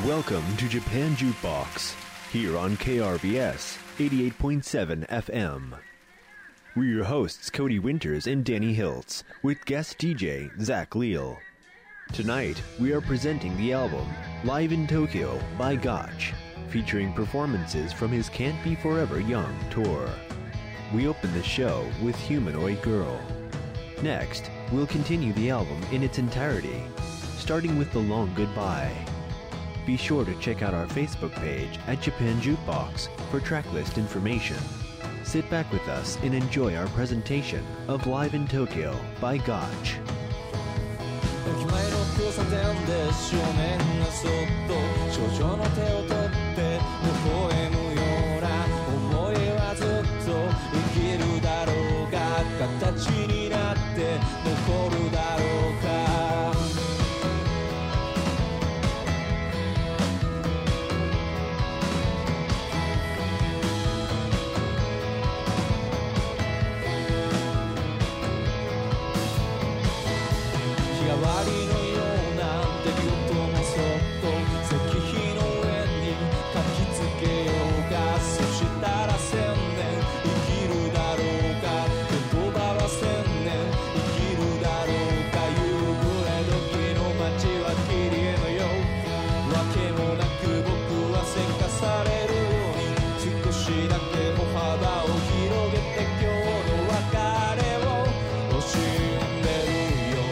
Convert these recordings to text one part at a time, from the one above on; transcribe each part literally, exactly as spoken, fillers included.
Welcome to Japan Jukebox, here on K R B S eighty-eight point seven F M. We're your hosts, Cody Winters and Danny Hiltz, with guest D J, Zach Leal. Tonight, we are presenting the album Live in Tokyo by Gotch, featuring performances from his Can't Be Forever Young tour. We open the show with Humanoid Girl. Next, we'll continue the album in its entirety, starting with The Long Goodbye. Be sure to check out our Facebook page at Japan Jukebox for tracklist information. Sit back with us and enjoy our presentation of Live in Tokyo by Gotch. 駅前の交差点で少年がそっと少女の手を取って微笑むような思いはずっと生きるだろうが形になって残るだろうか日替わりのような出来事もそっと石碑の上に書きつけようかそしたら千年生きるだろうか言葉は千年生きるだろうか夕暮れ時の街は綺麗のよわけもなく僕はせかされるように少しだけ歩幅を広げて今日の別れを惜しんでる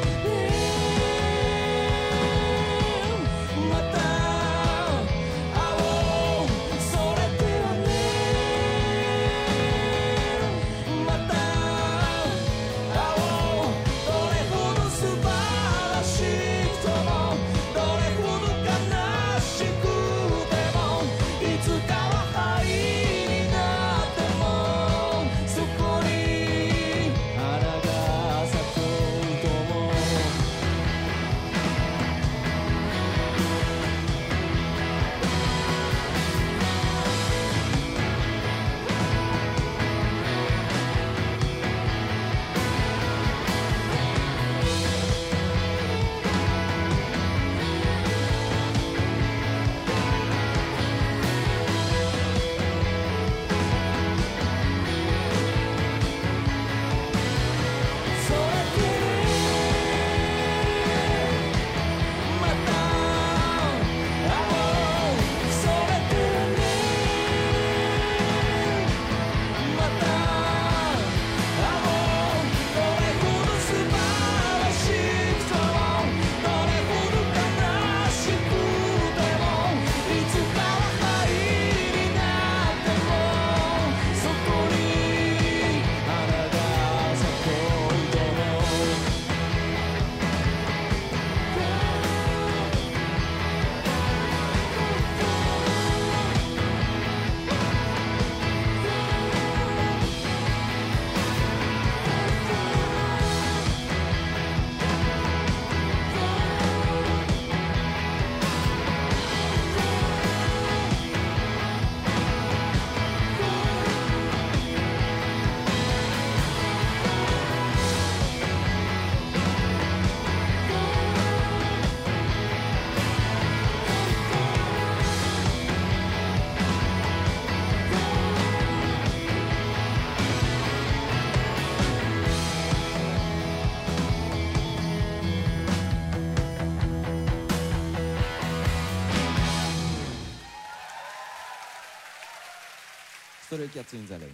ストレイキャッツインザレイン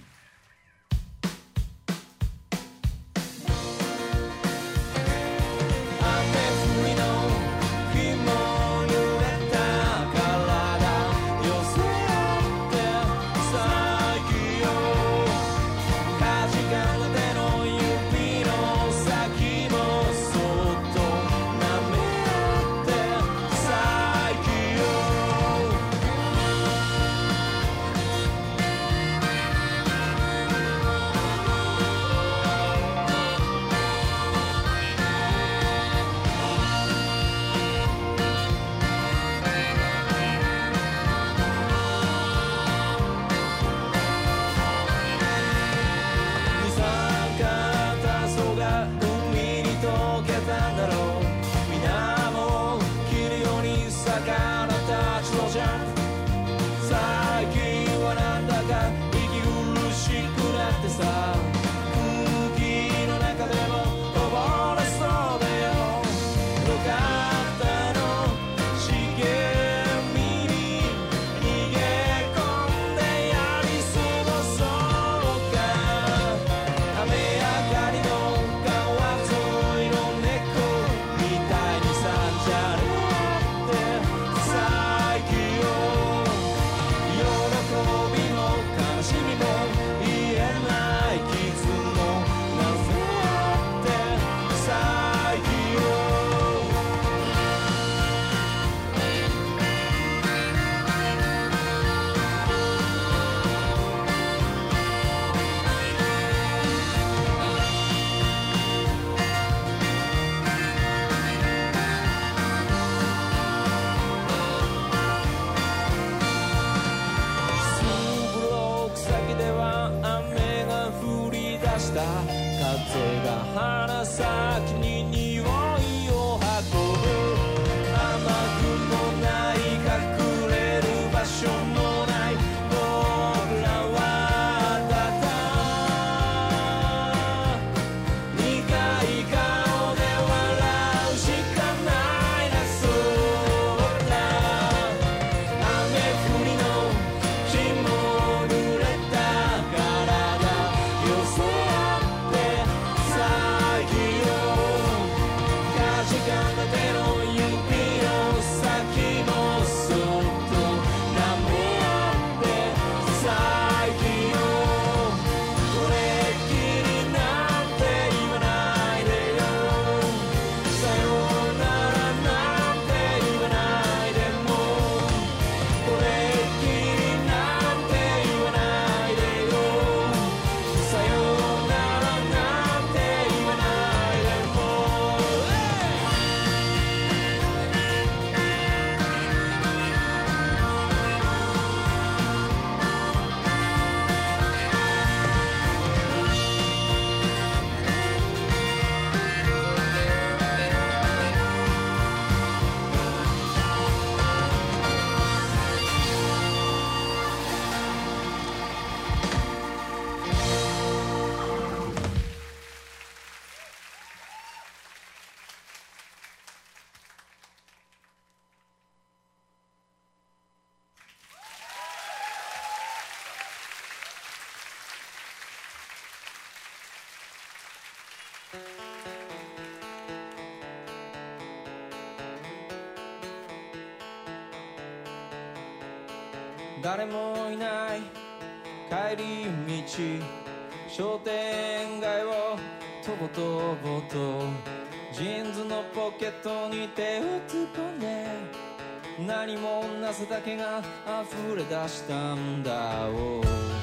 「 誰もいない帰り道、商店街をとぼとぼとジーンズのポケットに手を突っ込んで、何もなすだけが溢れ出したんだおう。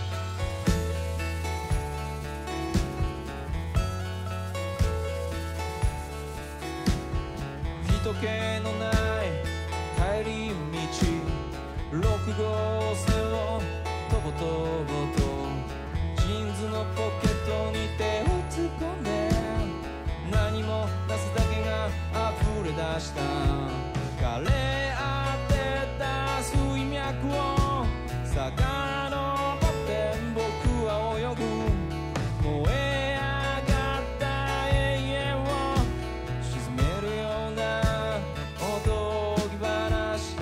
人気のない帰り道、ろくごうせんをとぼとぼとジーンズのポケットに手を突っ込んで、何もなすだけが溢れ出した。枯れ果てた水脈を遡って僕は泳ぐ。燃え上がった永遠を沈めるようなおとぎ話。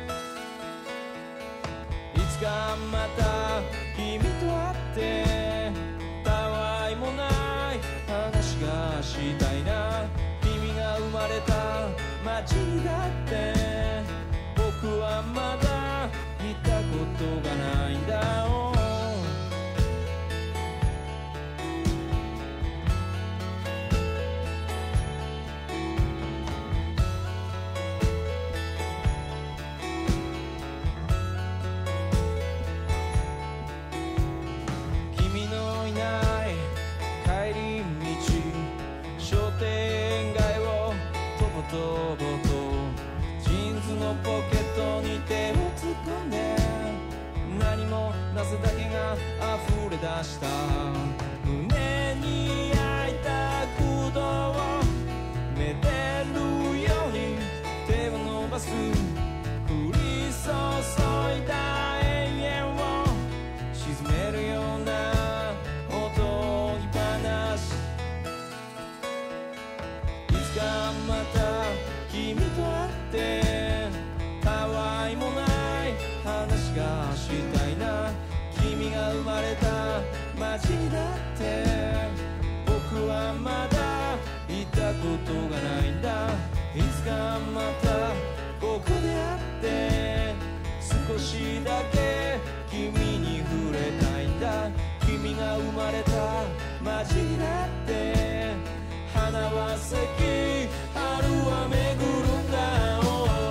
いつかまた君と会ってたわいもない話がしたいな。君が生まれた街にだって僕はまだ行ったことがないんだおう。君のいない帰り道、商店街をとぼとぼとジーンズのポケットに手を突っ込んで、何もなすだけが溢れ出した。胸に焼いた空洞をめでるように手を伸ばす。降り注いだ永遠を沈めるようなおとぎ話。いつかまた君と会ってたわいもない話がしたいな。君が生まれた街にだって僕はまだ行ったことがないんだ。いつかまたここで会って少しだけ君に触れたいんだ。君が生まれた街にだって花は咲き春は巡るんだおう。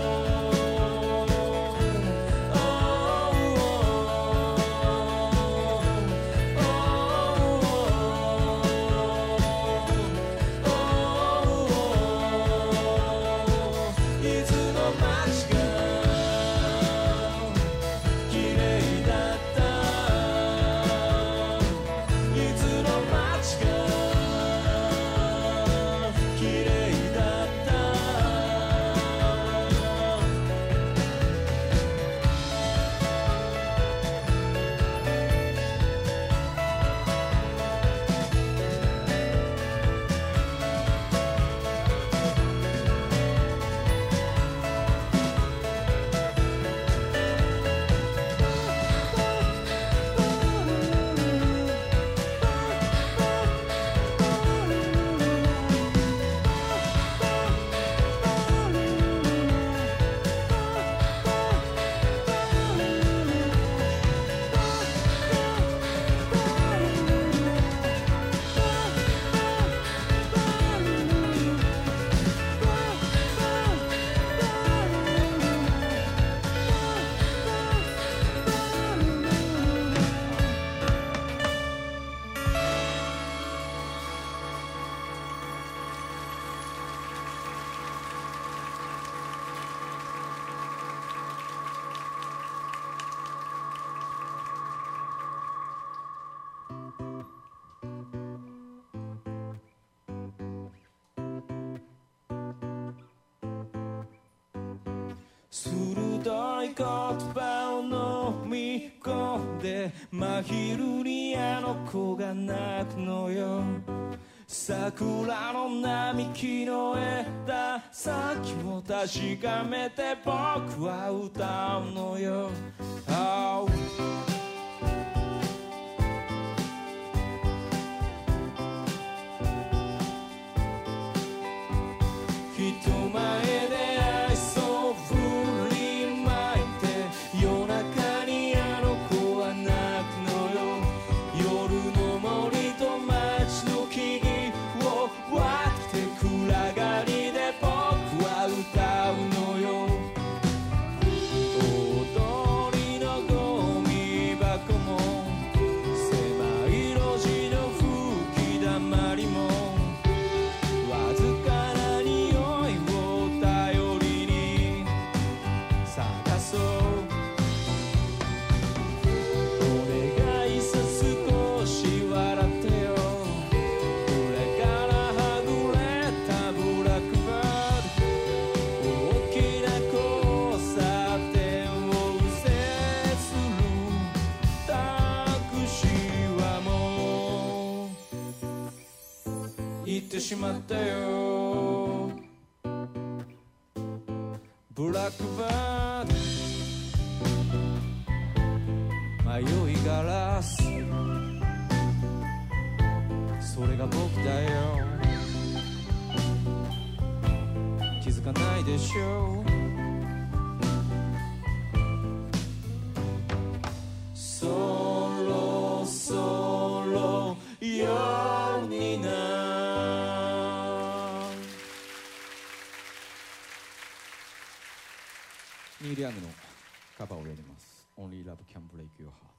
鋭い言葉を飲み込んで真昼にあの子が泣くのよ。桜の並木の枝先を確かめて僕は歌うのよ。oh人前で愛想振りまいて夜中にしまったよブラックバード迷いガラスそれが僕だよ気づかないでしょうそろそろ夜になニール・ヤングのカバーをやります Only Love Can Break Your Heart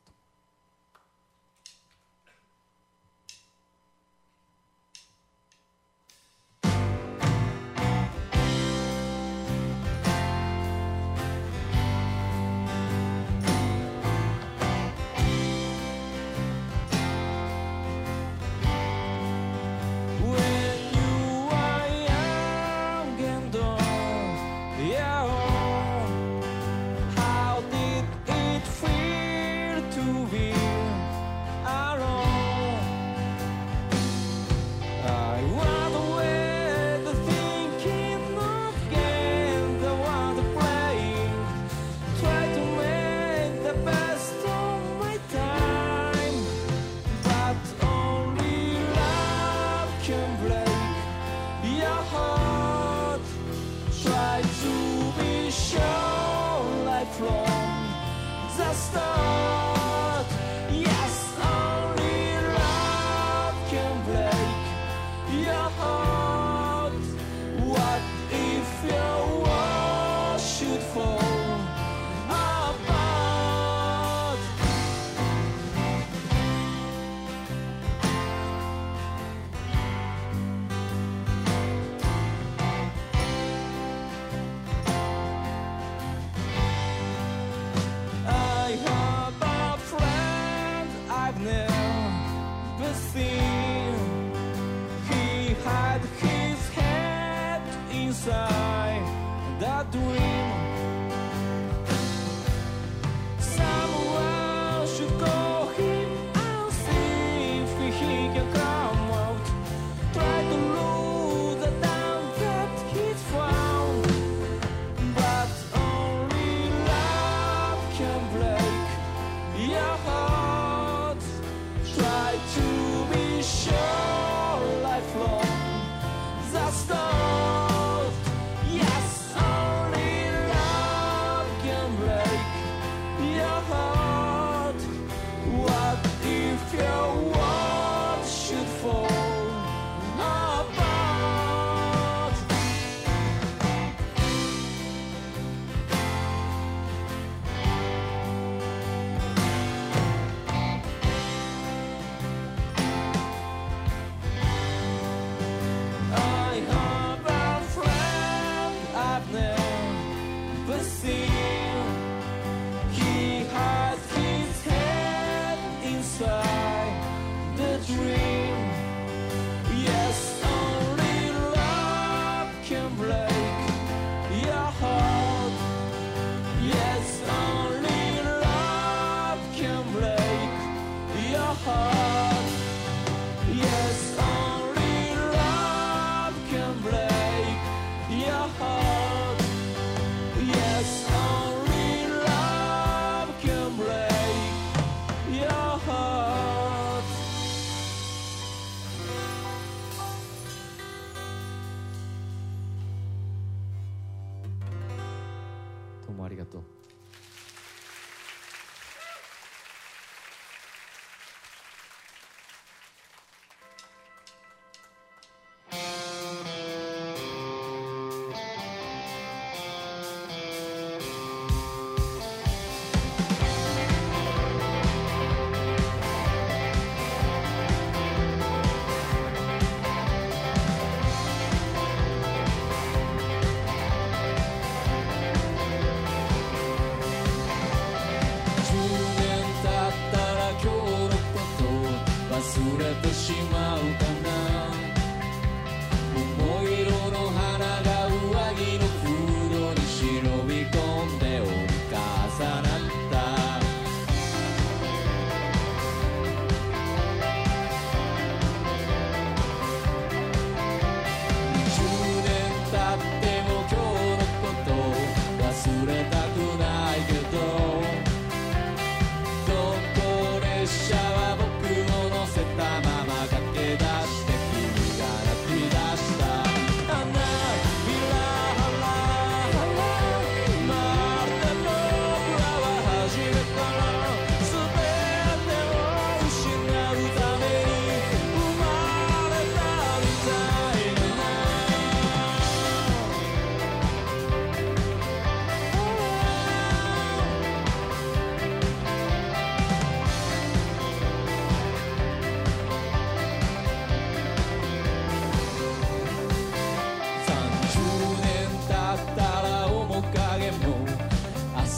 どうもありがとう。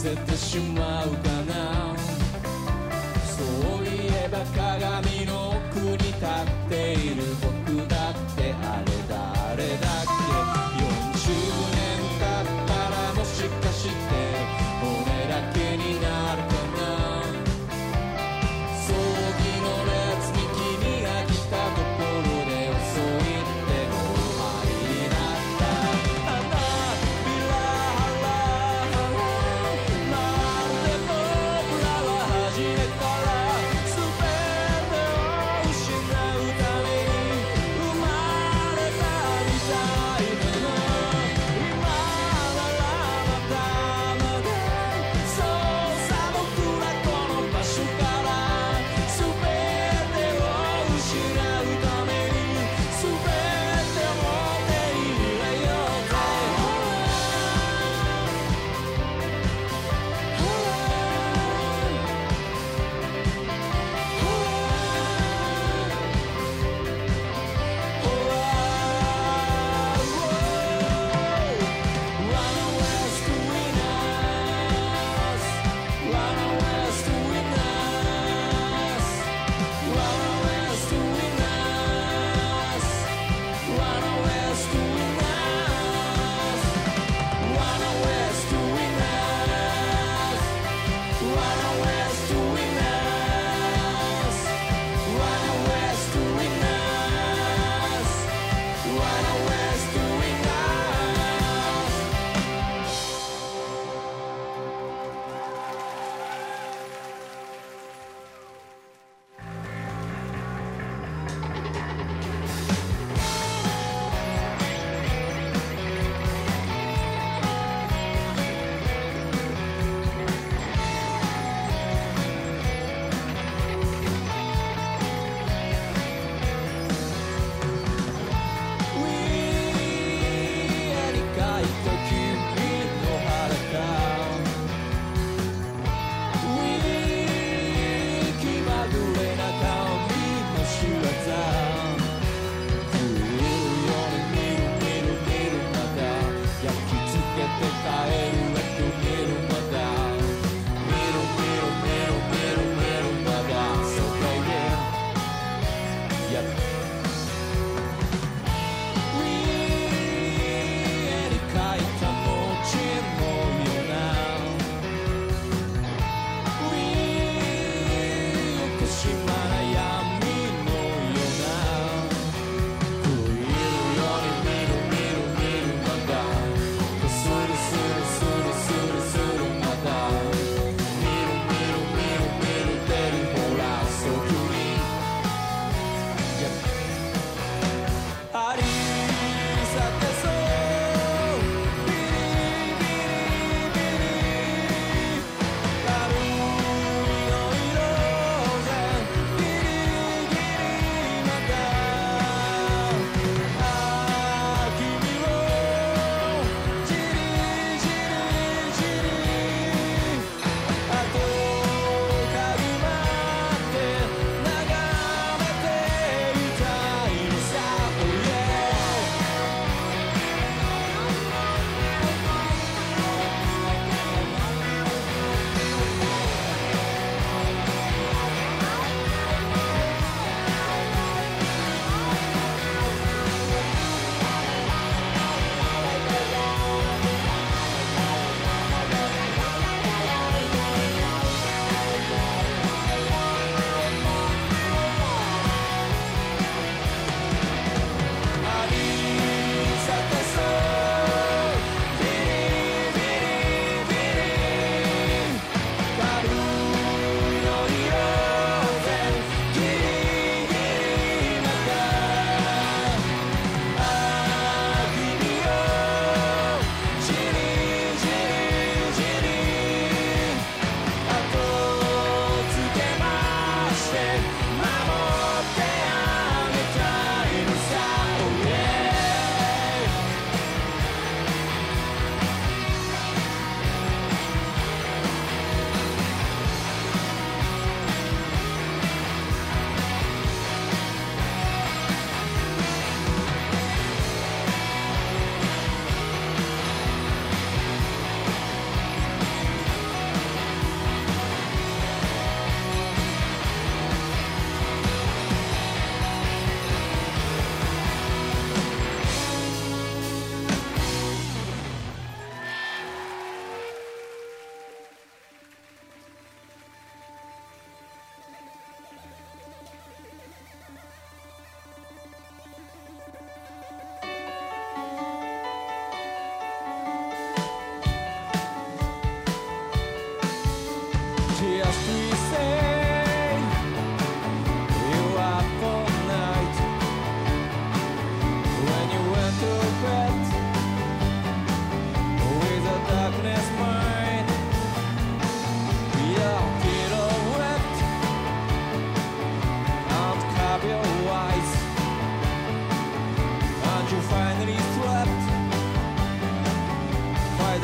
せてしまうかな。そういえば鏡の奥に立っている僕だってあれだあれだっけ。よんじゅうねん経ったらもしかして俺だけになるかな。葬儀の列に君が来たところで遅いってもう終わりになった。花びらはらまるでも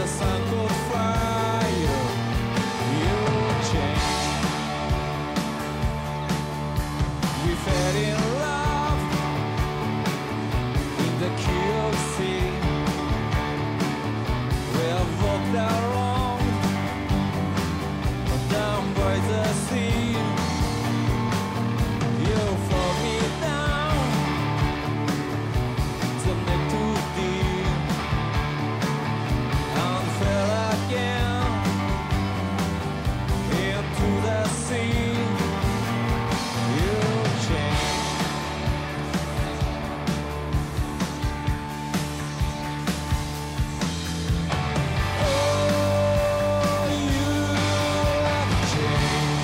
sun could fly you, you change. We fell in love in the key of sea. We have walked along down by the sea. You fall me down to neck too deep and fell again into the sea. You changed. Oh, you have changed.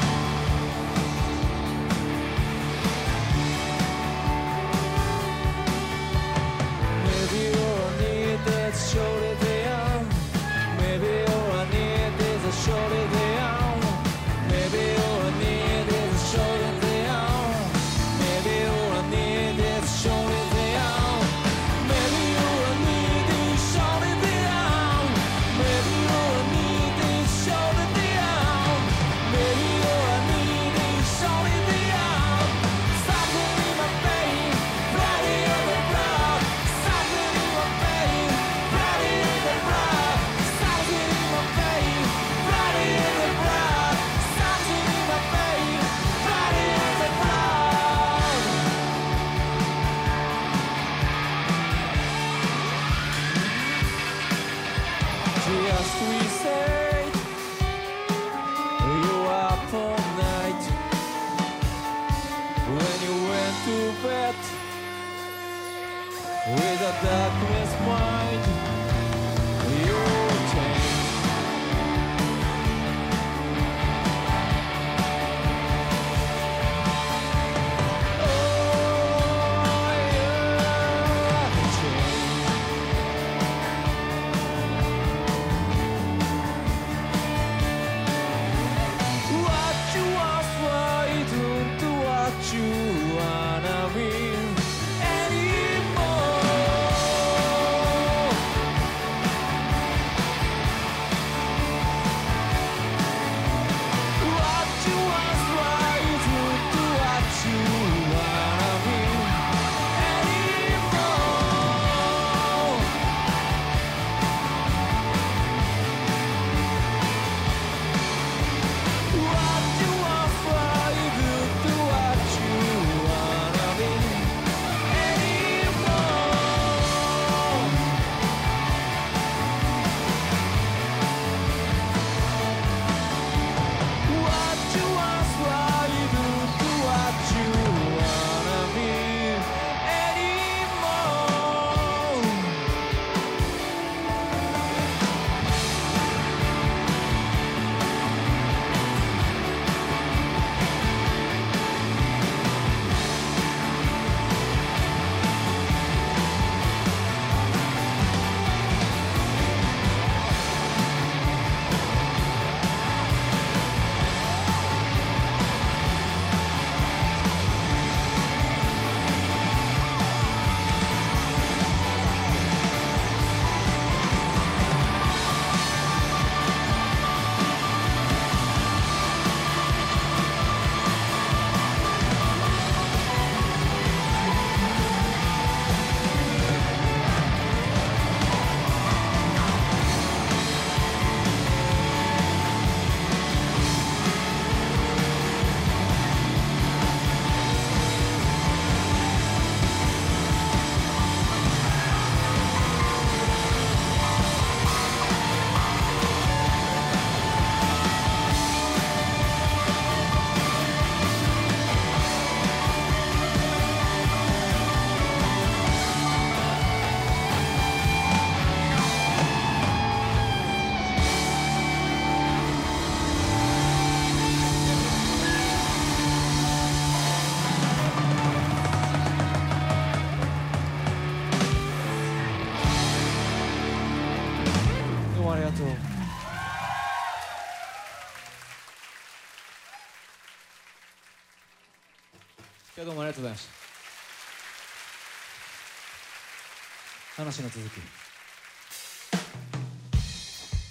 Maybe all I need is shoulder down. Maybe all I need is a shoulder down. Maybe all I need is a shoulder down. Maybe all I need is a shoulder down. Maybe all I need is shoulder down. Maybe all I need is shoulder down. Maybe all I need is shoulder down. Something in my vein, bloody in the blood. Something in my vein, bloody in the blood. Something in my vein, bloody in the blood. Something in my vein, bloody in the blood. Just we said you up all night when you went to bed with a darkness mind. You changed. Oh, you have changed. What you want, why don't do what you wanna be anymore. What you want, why don't do what you wanna be anymore. What you want, why don't do what you wanna be anymore. What you want, why don't do what you wanna be anymore.今日どうもありがとうございました。話の続き。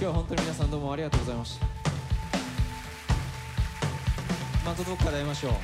日は本当に皆さんどうもありがとうございました。またどっかで会いましょう。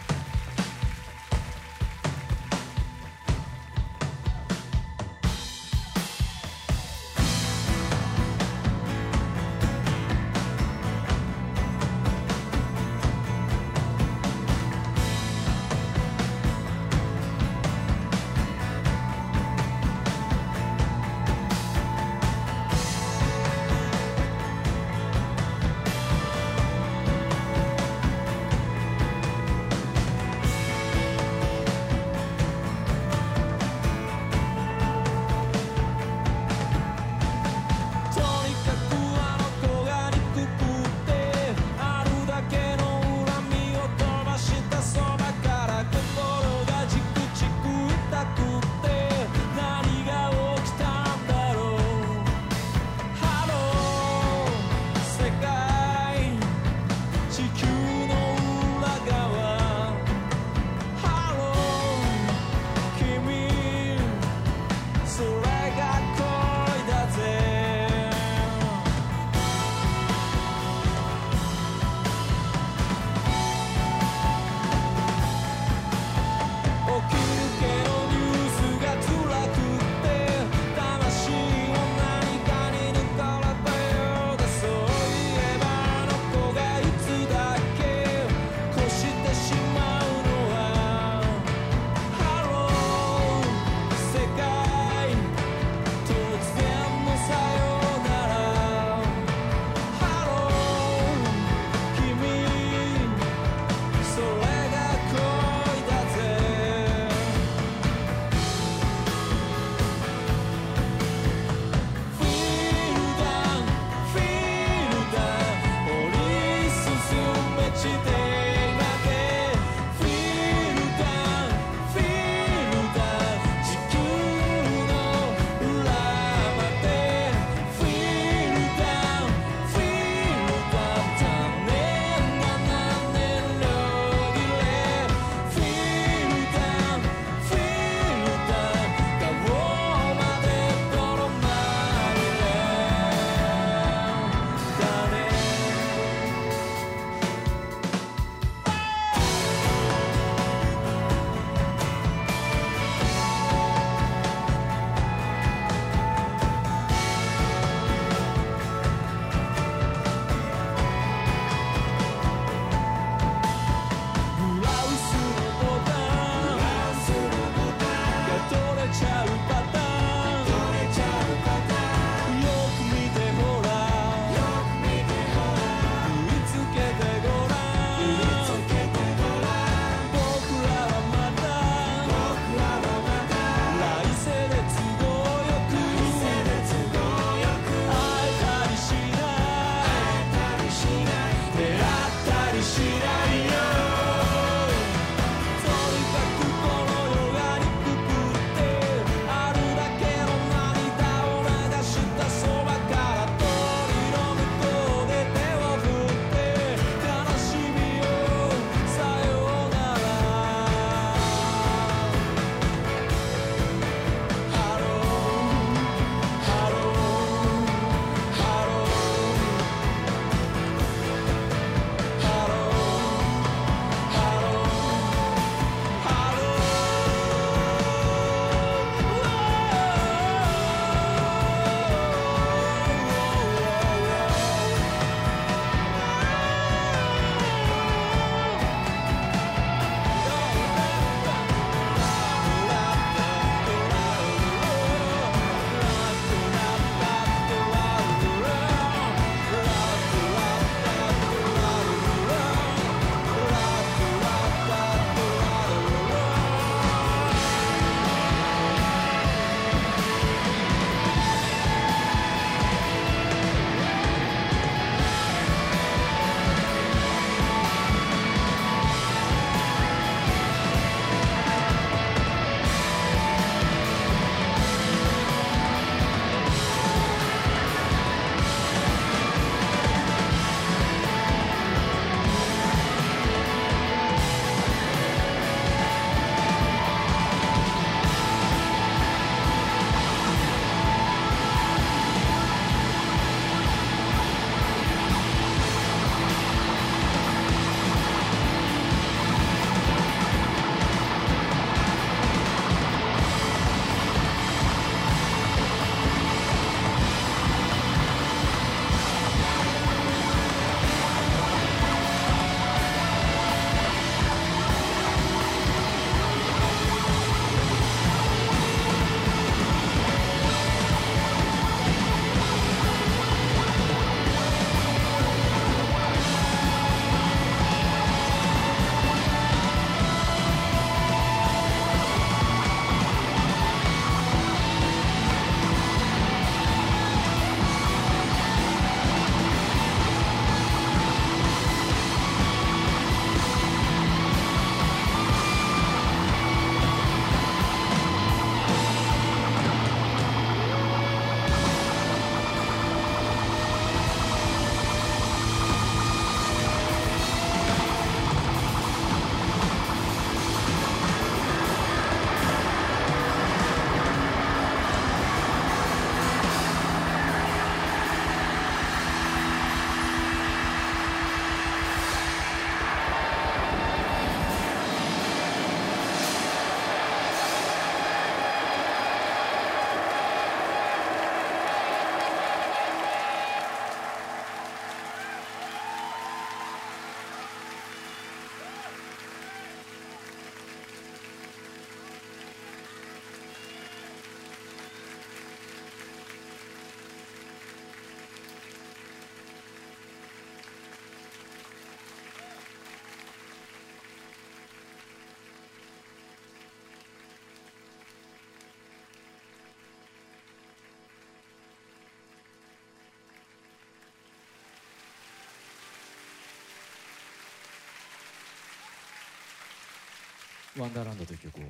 ワンダーランドという曲を。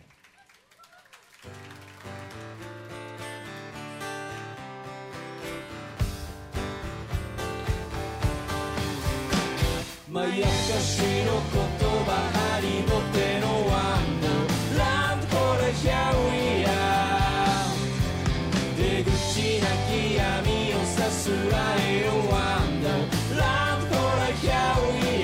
まやかしの言葉ありの手のワンダーランドこれ Here we are 出口なき闇をさすらえよワンダーランドこれ Here we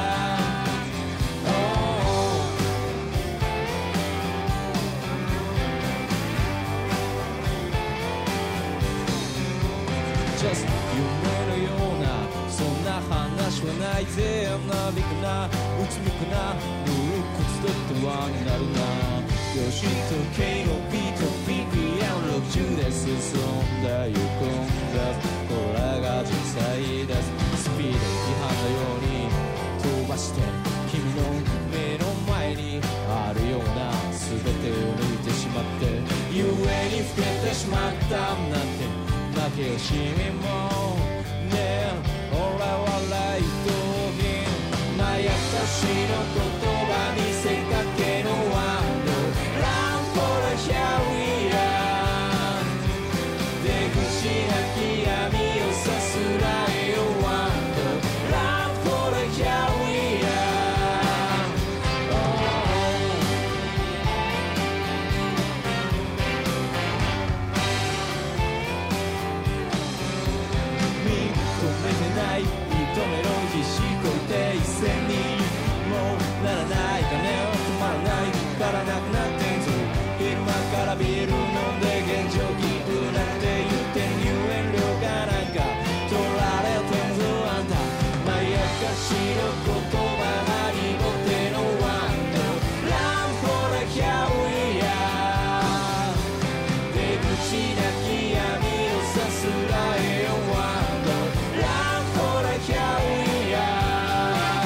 are、oh、Just 夢のようなそんな話はないぜ。なびくなうつむくな無屈とって輪になるな。よし時計のビート ビーピーエムろくじゅう で進んだ行くんだ。これが人生です。スピード違反のように飛ばして君の目の前にあるような全てを抜いてしまって故に老けてしまったなんて負け惜しみもねえ俺はライトにまやかしの言葉見せかけのワンドランコラ Here we are 出口なき闇をさすらえよワンドランコラ Here we are、oh、認めてない認めろ必死こいて一斉にもうならないかね止まらないからなくなってんぞ昼間からビール飲んで現状キープなんて言って入園料がなんか取られてんぞあんたまやかしの言葉ありの手のワンドランコラ Here we are 出口なき闇をさすらえよワンドランコラ Here we are、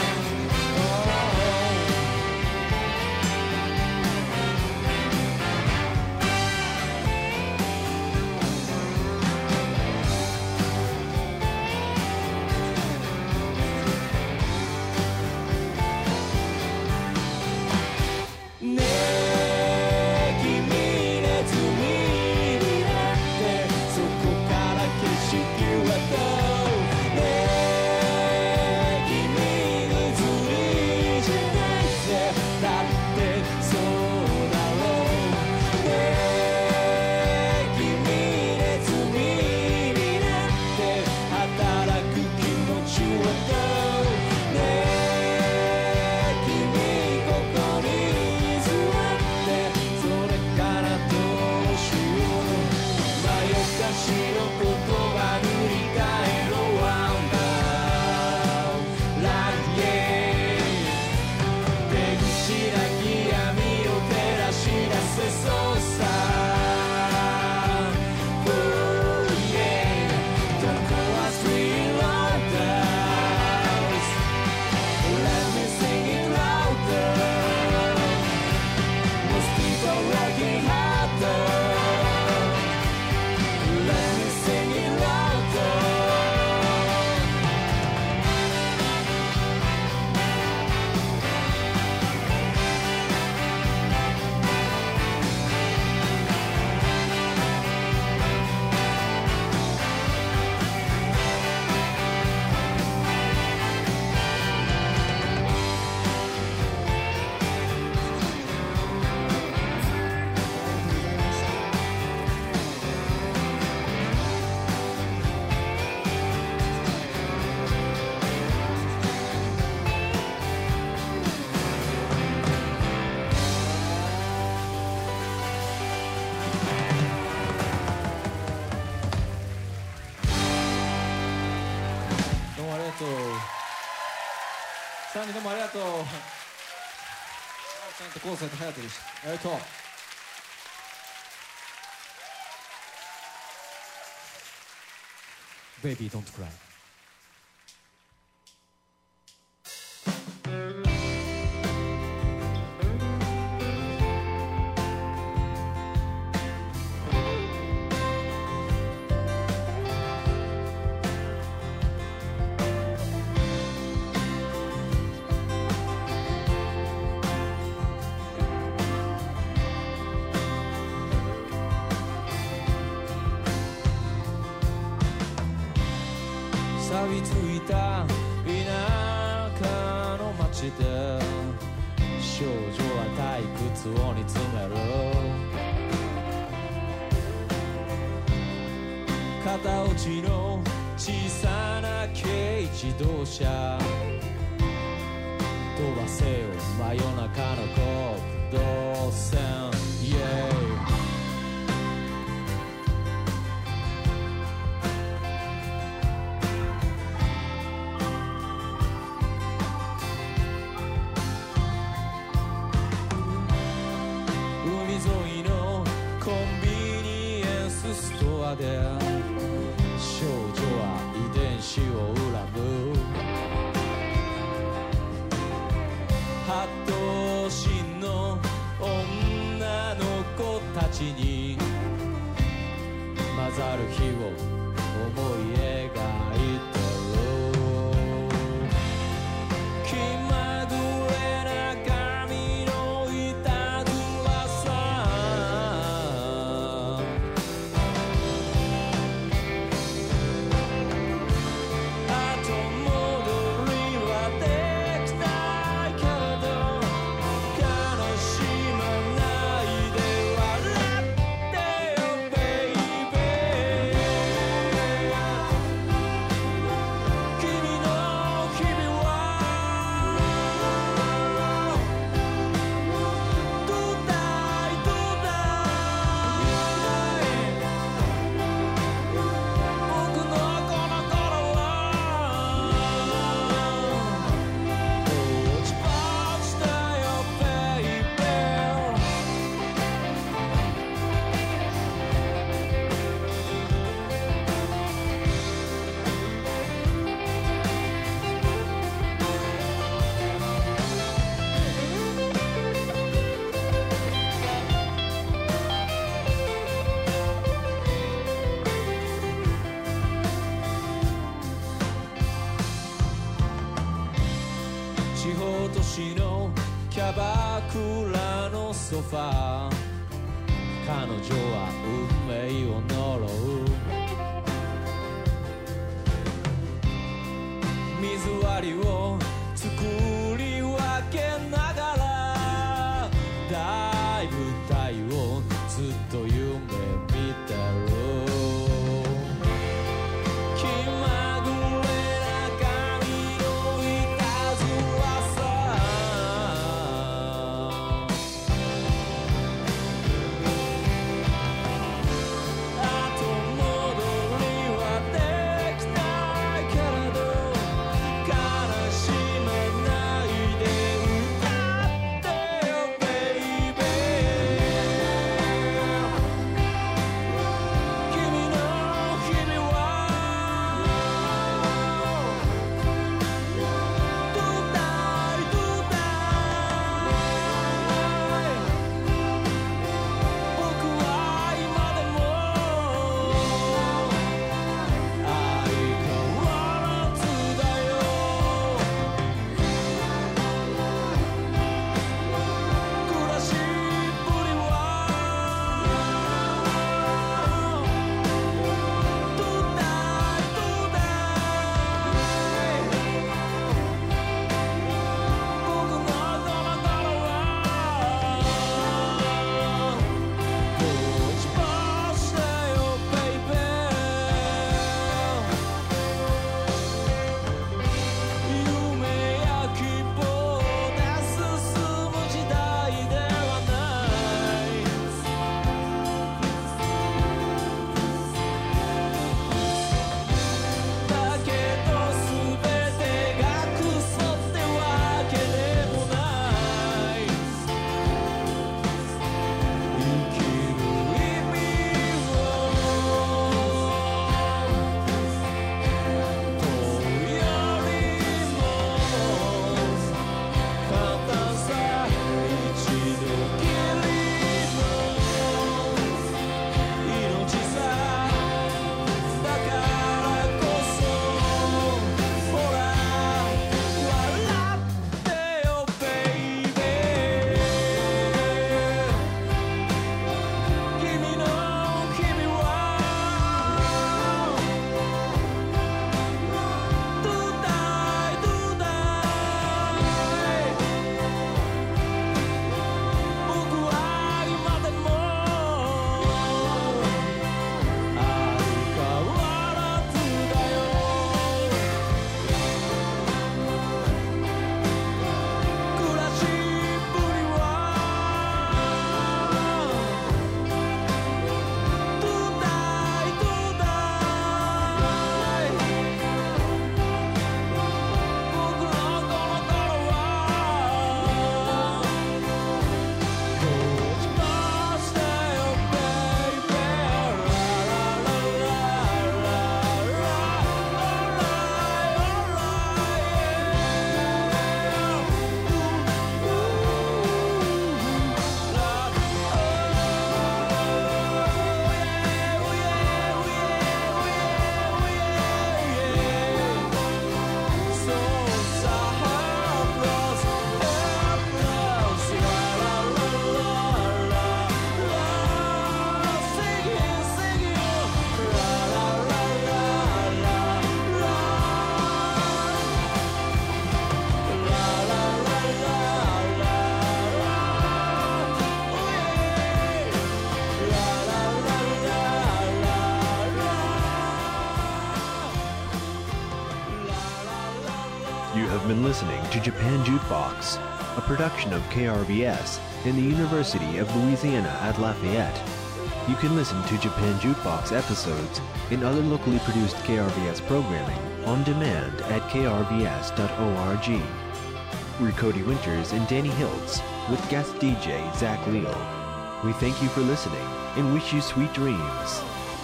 ねえ君ネズミになってそこから景色はどうねえ君ネズミじゃないぜだってそうだろうねえ君ネズミになって働く気持ちはどうねえ君ここに座ってそれからどうしようまやかしの言葉塗り替えろワンダーライエ出口なき闇を照らし出せそうさ Oh yeah Don't call us three wonders Let me sing it louder Most people working harder Let me sing it louderどうもありがとうサンディどうもありがとうちゃんとコンサート隼人でしたありがとうベイビードントクライ錆びついた田舎の街で少女は退屈を煮詰める片落ちの小さな軽自動車飛ばせよ真夜中の国道線、yeah海沿いのコンビニエンスストアで少女は遺伝子を恨む八頭身の女の子たちに混ざる日を思い描いてる気まぐれな髪のいたずらさあと戻りはできないけれど悲しまないで笑ってよベイベー君の日々はどうだいどうだい僕のこの頃はポチポチだよベイベー地方都市のキャバクラのソファー彼女は運命を呪う水割りを作り分けながら大舞台をずっと夢見てる気まぐれな髪のいたずらさあと戻りはできないけれど悲しまないで歌ってよベイベー been listening to Japan Jukebox, a production of K R V S and the University of Louisiana at Lafayette. You can listen to Japan Jukebox episodes and other locally produced K R V S programming on demand at k r v s dot org. We're Cody Winters and Danny Hiltz with guest D J Zach Leal. We thank you for listening and wish you sweet dreams.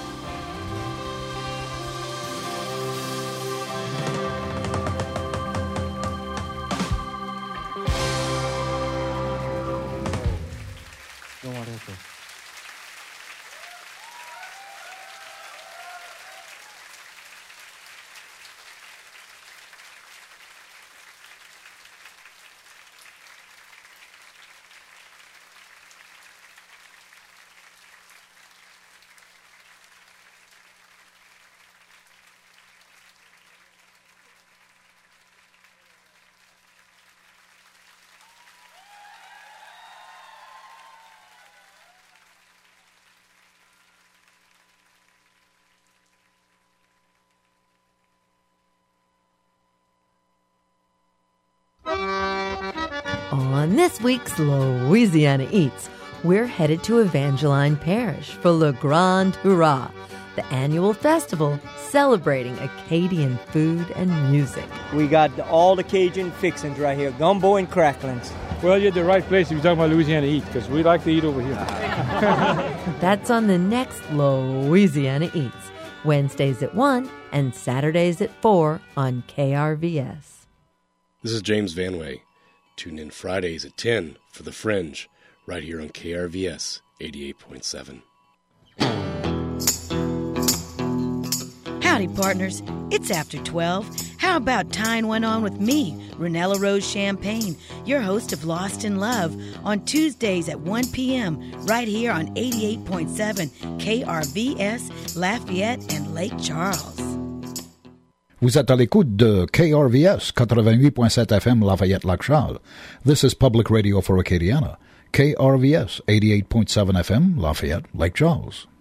On this week's Louisiana Eats, we're headed to Evangeline Parish for Le Grand Hurrah, the annual festival celebrating Acadian food and music. We got the, all the Cajun fixings right here, gumbo and cracklings. Well, you're at the right place if you're talking about Louisiana Eat, because we like to eat over here. That's on the next Louisiana Eats, Wednesdays at one and Saturdays at four on K R V S. This is James Vanway. Tune in Fridays at ten for The Fringe, right here on K R V S eighty-eight point seven. Howdy, partners. It's after twelve. How about tying one on with me, Renella Rose Champagne, your host of Lost in Love, on Tuesdays at one p.m., right here on eighty-eight point seven K R V S, Lafayette and Lake Charles. Vous êtes à l'écoute de K R V S eighty-eight point seven F M Lafayette Lac Charles. This is public radio for Acadiana. K R V S eighty-eight point seven F M Lafayette Lake Charles.